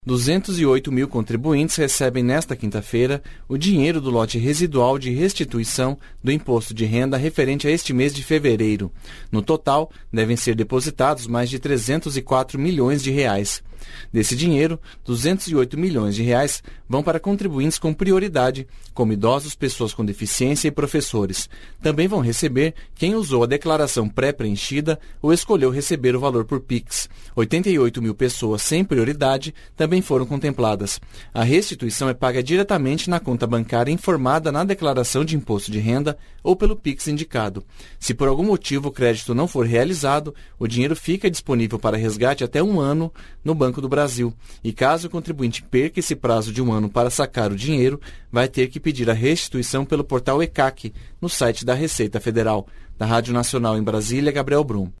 208 mil contribuintes recebem nesta quinta-feira o dinheiro do lote residual de restituição do imposto de renda referente a este mês de fevereiro. No total, devem ser depositados mais de 304 milhões de reais. Desse dinheiro, 208 milhões de reais vão para contribuintes com prioridade, como idosos, pessoas com deficiência e professores. Também vão receber quem usou a declaração pré-preenchida ou escolheu receber o valor por Pix. 88 mil pessoas sem prioridade também foram contempladas. A restituição é paga diretamente na conta bancária informada na declaração de imposto de renda ou pelo Pix indicado. Se por algum motivo o crédito não for realizado, o dinheiro fica disponível para resgate até 1 ano no Banco do Brasil. E caso o contribuinte perca esse prazo de 1 ano para sacar o dinheiro, vai ter que pedir a restituição pelo portal ECAC, no site da Receita Federal. Da Rádio Nacional em Brasília, Gabriel Brum.